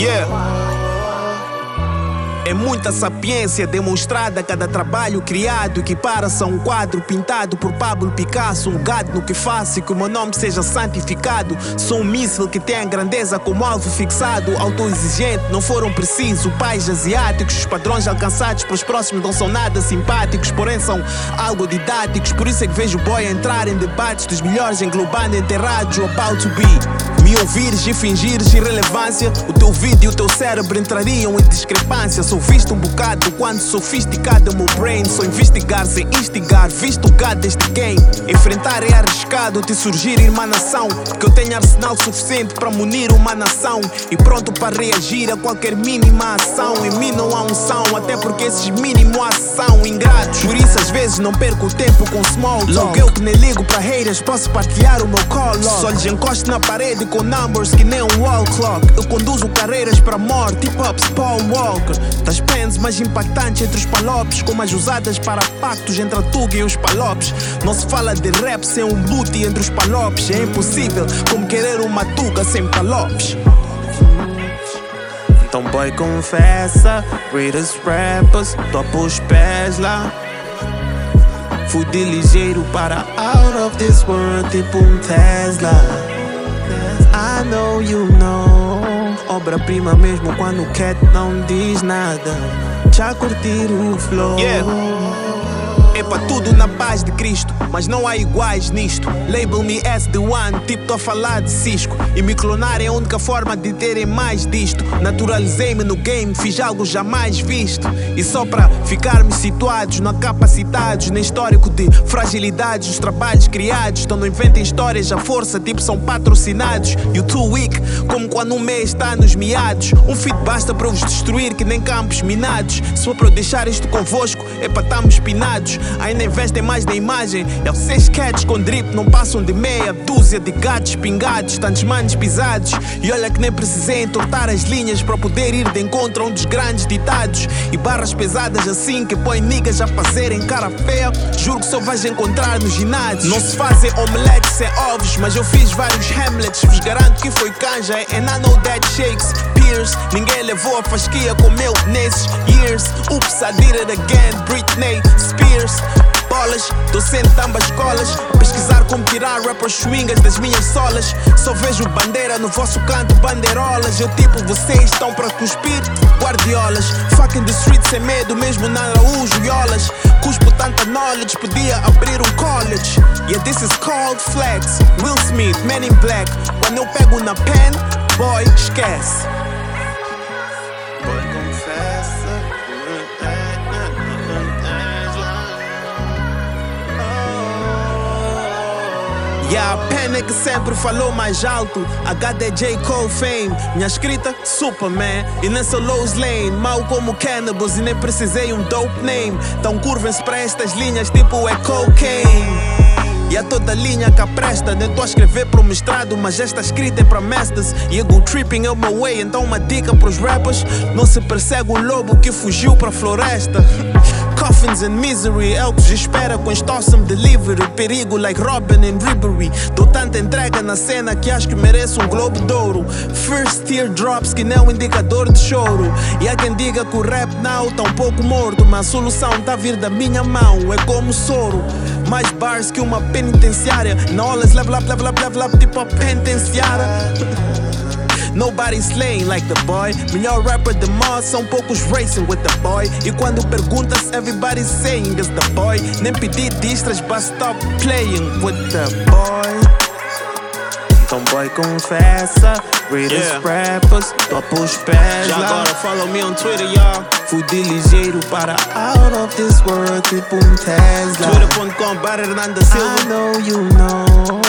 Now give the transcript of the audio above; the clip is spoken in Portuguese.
Yeah. É muita sapiência demonstrada a cada trabalho criado. Equipara-se a um quadro pintado por Pablo Picasso. Um gado no que faço e que o meu nome seja santificado. Sou um míssil que tem a grandeza como alvo fixado. Autoexigente, não foram precisos pais asiáticos. Os padrões alcançados pelos próximos não são nada simpáticos, porém são algo didáticos. Por isso é que vejo o boy entrar em debates dos melhores, englobando enterrados about to be. Me ouvires e fingires irrelevância, o teu vídeo e o teu cérebro entrariam em discrepância. Sou visto um bocado quando sofisticado é o meu brain. Só investigar sem instigar, visto o gado deste game. Enfrentar é arriscado, te surgir emanação, porque eu tenho arsenal suficiente para munir uma nação e pronto para reagir a qualquer mínima ação. Em mim não há unção, até porque esses mínimos são ingratos. Por isso às vezes não perco o tempo com small talk. Logo eu que nem ligo para haters, posso partilhar o meu call log. Só lhes encosto na parede com numbers que nem um wall clock. Eu conduzo carreiras para morte, hip-hops Paul Walker. Das pens mais impactantes entre os palopes, como as usadas para pactos entre a Tuga e os palopes. Não se fala de rap sem um booty entre os palopes. É impossível como querer uma Tuga sem palopes. Então boy confessa, greatest rappers, topa os pés lá. Fui de ligeiro para out of this world, tipo um Tesla. I know you know, obra-prima mesmo quando o cat não diz nada. Já curtir o flow. É para tudo na paz de Cristo, mas não há iguais nisto. Label me as the one, tipo tô a falar de Cisco. E me clonar é a única forma de terem mais disto. Naturalizei-me no game, fiz algo jamais visto. E só para ficarmos situados, não capacitados nem histórico de fragilidades. Os trabalhos criados, então não inventem histórias à força, tipo são patrocinados. You too weak, como quando um mês está nos miados. Um feed basta para vos destruir que nem campos minados. Se for para eu deixar isto convosco, é para estarmos pinados. Ainda investem mais na imagem. É os 6 cats com drip, não passam de meia dúzia de gatos pingados, tantos manos pisados. E olha que nem precisei entortar as linhas para poder ir de encontro a um dos grandes ditados. E barras pesadas assim que põe niggas a fazerem cara feia. Juro que só vais encontrar nos ginásios. Não se fazem omeletes sem ovos, mas eu fiz vários Hamlets. Vos garanto que foi canja, and I know that shakes Pierce. Ninguém levou a fasquia como eu nesses years. Oops, I did it again, Britney Spears. Bolas, tô sendo ambas colas, pesquisar como tirar rappers swingas das minhas solas. Só vejo bandeira no vosso canto, bandeirolas. Eu tipo, vocês estão para cuspir guardiolas. Fucking the street sem medo, mesmo na Araújo Iolas. Cuspo tanta knowledge, podia abrir um college. Yeah, this is called flex. Will Smith, Man in Black. Quando eu pego na pen, boy, esquece. Boy, confessa. Yeah, a pena é que sempre falou mais alto. HDJ Cole Fame, minha escrita Superman. E nessa Lowe's Lane, mal como cannabis. E nem precisei um dope name. Então curvem-se para estas linhas tipo é cocaine. E a toda linha que apresta, nem tô a escrever pro mestrado, mas esta escrita é pra masters. E ego tripping é o meu way, então uma dica pros rappers: não se persegue o lobo que fugiu pra floresta. Coffins and misery é o que se espera com este awesome delivery. Perigo like Robin and Ribery. Dou tanta entrega na cena que acho que mereço um globo de ouro. First teardrops que nem um indicador de choro. E há quem diga que o rap now tá um pouco morto, mas a solução tá a vir da minha mão, é como soro. Mais bars que uma penitenciária. Knowledge level up, tipo a penitenciária. Nobody's slaying like the boy. Melhor rapper de moss, são poucos racing with the boy. E quando perguntas, everybody's saying it's the boy. Nem pedi distras, but stop playing with the boy. Então boy confessa, greatest rappers, topa os pés lá. Já agora follow me on Twitter, y'all. Fui de ligeiro para out of this world, tipo um Tesla. Twitter.com/Hernando Silva. I know you know.